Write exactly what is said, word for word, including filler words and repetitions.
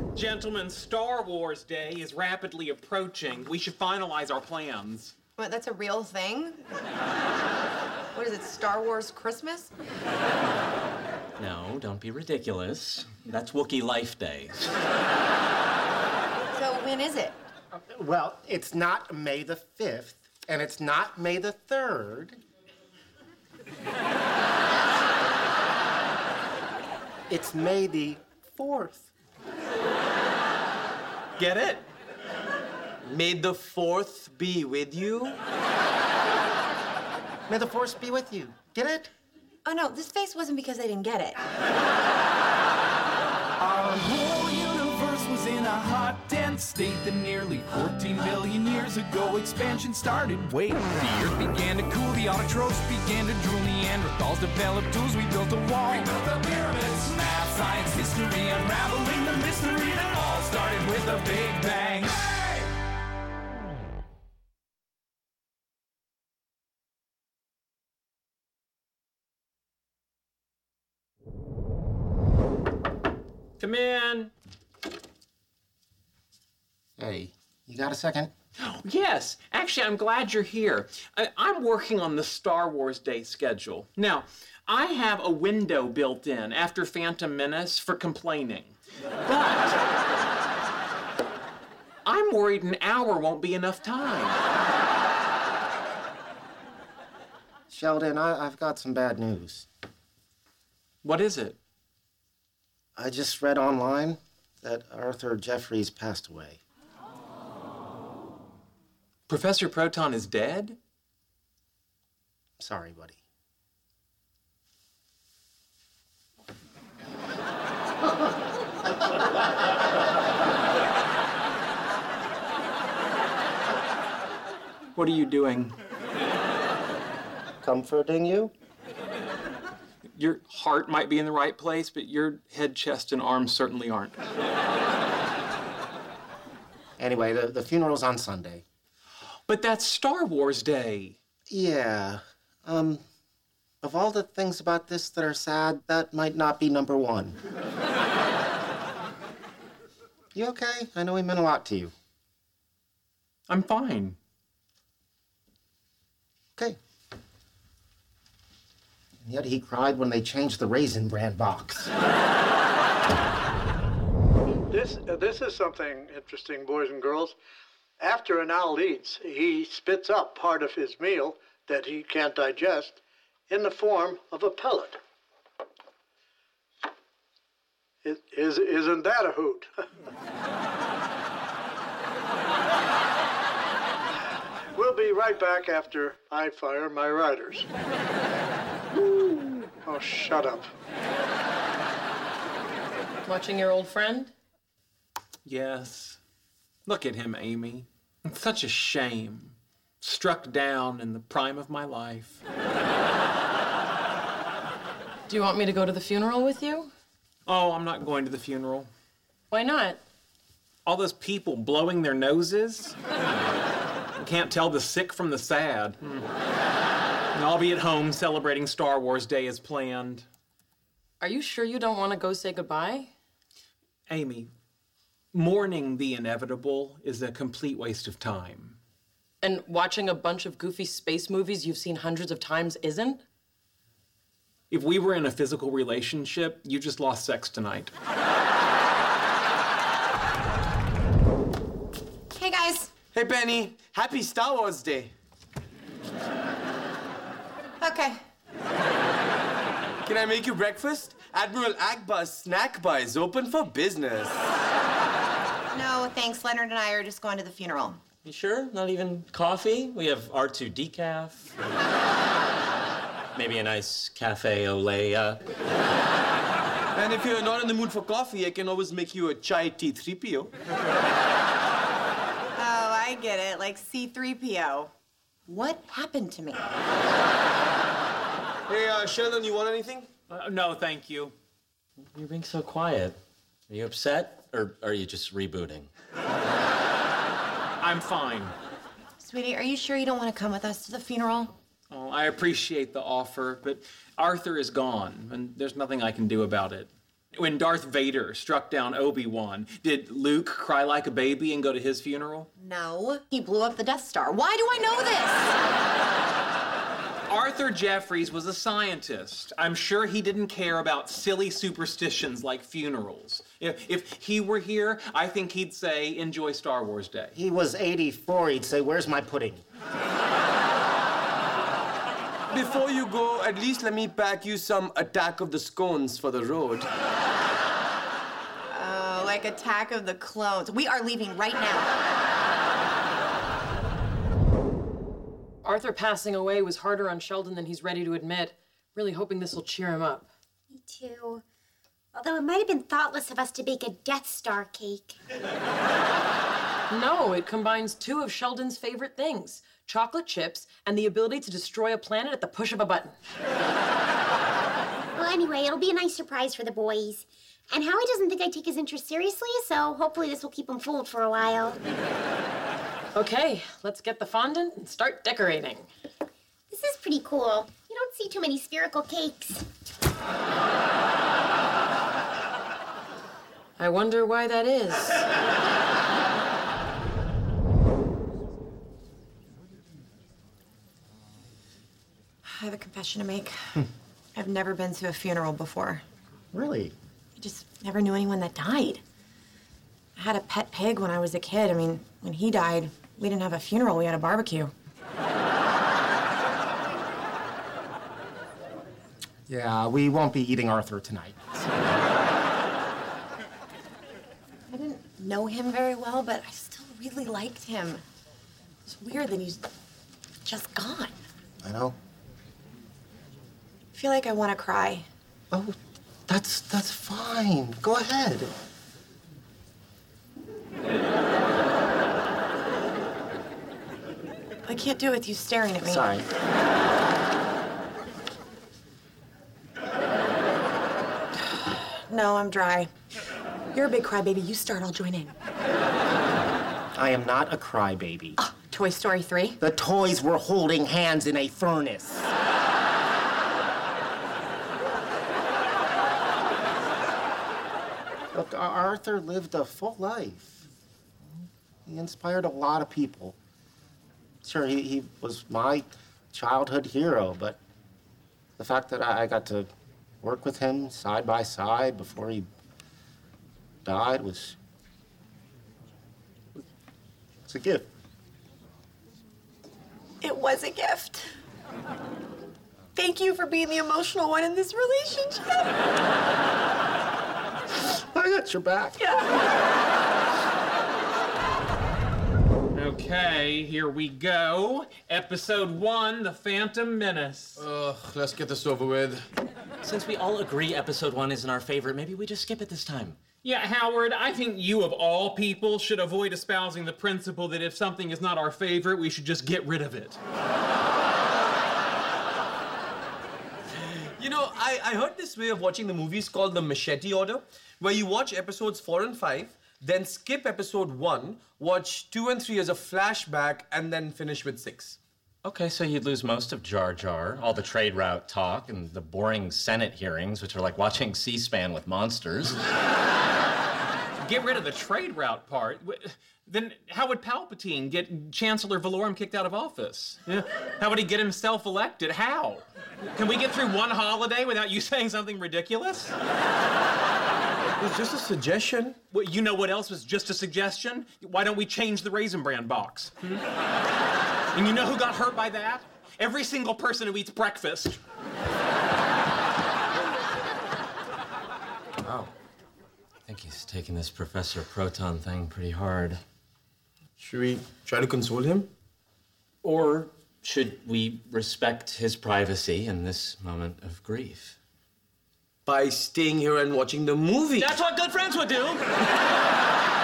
Gentlemen, Star Wars Day is rapidly approaching. We should finalize our plans. What, that's a real thing? What is it, Star Wars Christmas? No, don't be ridiculous. That's Wookiee Life Day. So when is it? Well, it's not May the fifth, and it's not May the third. It's May the fourth. Get it? May the fourth be with you. May the force be with you. Get it? Oh, no, this face wasn't because I didn't get it. Our whole universe was in a hot, dense state that nearly fourteen billion years ago expansion started. Wait, the earth began to cool, the autotrophs began to drool, Neanderthals developed tools, we built a wall. We built the pyramids, math, science, history, unraveling the mystery that all started with a big bang. Come in. Hey, you got a second? Yes, actually, I'm glad you're here. I, I'm working on the Star Wars Day schedule. Now, I have a window built in after Phantom Menace for complaining. But I'm worried an hour won't be enough time. Sheldon, I, I've got some bad news. What is it? I just read online that Arthur Jeffries passed away. Professor Proton is dead? Sorry, buddy. What are you doing? Comforting you? Your heart might be in the right place, but your head, chest, and arms certainly aren't. Anyway, the, the funeral's on Sunday. But that's Star Wars Day. Yeah. Um, of all the things about this that are sad, that might not be number one. You okay? I know he meant a lot to you. I'm fine. Okay. And yet he cried when they changed the Raisin Bran box. This, uh, this is something interesting, boys and girls. After an owl eats, he spits up part of his meal that he can't digest in the form of a pellet. Is, is, isn't that a hoot? We'll be right back after I fire my riders. Oh, shut up. Watching your old friend? Yes. Look at him, Amy. It's such a shame. Struck down in the prime of my life. Do you want me to go to the funeral with you? Oh, I'm not going to the funeral. Why not? All those people blowing their noses. I can't tell the sick from the sad. Hmm. And I'll be at home celebrating Star Wars Day as planned. Are you sure you don't want to go say goodbye? Amy, mourning the inevitable is a complete waste of time. And watching a bunch of goofy space movies you've seen hundreds of times isn't? If we were in a physical relationship, you just lost sex tonight. Hey, guys. Hey, Benny. Happy Star Wars Day. Okay. Can I make you breakfast? Admiral Akbar's snack bar is open for business. No, thanks. Leonard and I are just going to the funeral. You sure? Not even coffee? We have R two decaf. Maybe a nice cafe au lait. Uh... And if you're not in the mood for coffee, I can always make you a chai tea three P O. Oh, I get it. Like C three P O. What happened to me? Hey, uh, Sheldon, you want anything? Uh, no, thank you. You're being so quiet. Are you upset, or are you just rebooting? I'm fine. Sweetie, are you sure you don't want to come with us to the funeral? Oh, I appreciate the offer, but Arthur is gone, and there's nothing I can do about it. When Darth Vader struck down Obi-Wan, did Luke cry like a baby and go to his funeral? No, he blew up the Death Star. Why do I know this? Arthur Jeffries was a scientist. I'm sure he didn't care about silly superstitions like funerals. If, if he were here, I think he'd say, enjoy Star Wars Day. He was eighty-four. He'd say, where's my pudding? Before you go, at least let me pack you some Attack of the Scones for the road. Oh, like Attack of the Clones. We are leaving right now. Arthur passing away was harder on Sheldon than he's ready to admit. Really hoping this will cheer him up. Me too. Although it might have been thoughtless of us to bake a Death Star cake. No, it combines two of Sheldon's favorite things. Chocolate chips and the ability to destroy a planet at the push of a button. Well, anyway, it'll be a nice surprise for the boys. And Howie doesn't think I take his interest seriously, so hopefully this will keep him fooled for a while. Okay, let's get the fondant and start decorating. This is pretty cool. You don't see too many spherical cakes. I wonder why that is. I have a confession to make. I've never been to a funeral before. Really? I just never knew anyone that died. I had a pet pig when I was a kid. I mean, when he died, we didn't have a funeral, we had a barbecue. Yeah, we won't be eating Arthur tonight. I didn't know him very well, but I still really liked him. It's weird that he's just gone. I know. I feel like I want to cry. Oh, that's that's fine. Go ahead. I can't do it with you staring at me. Sorry. No, I'm dry. You're a big crybaby. You start, I'll join in. I am not a crybaby. Oh, Toy Story three? The toys were holding hands in a furnace. Look, Arthur lived a full life. He inspired a lot of people. Sure, he, he was my childhood hero, but the fact that I, I got to work with him side by side before he died was... it's a gift. It was a gift. Thank you for being the emotional one in this relationship. I got your back. Okay, here we go. Episode one, The Phantom Menace. Ugh, let's get this over with. Since we all agree episode one isn't our favorite, maybe we just skip it this time. Yeah, Howard, I think you of all people should avoid espousing the principle that if something is not our favorite, we should just get rid of it. You know, I, I heard this way of watching the movies called the machete order, where you watch episodes four and five, then skip episode one, watch two and three as a flashback, and then finish with six. Okay, so you'd lose most of Jar Jar, all the trade route talk, and the boring Senate hearings, which are like watching C-SPAN with monsters. Get rid of the trade route part. Then how would Palpatine get Chancellor Valorum kicked out of office? Yeah. How would he get himself elected? How? Can we get through one holiday without you saying something ridiculous? It was just a suggestion. Well, you know what else was just a suggestion? Why don't we change the Raisin Bran box? Hmm? And you know who got hurt by that? Every single person who eats breakfast. Wow. I think he's taking this Professor Proton thing pretty hard. Should we try to console him? Or should we respect his privacy in this moment of grief? By staying here and watching the movie. That's what good friends would do!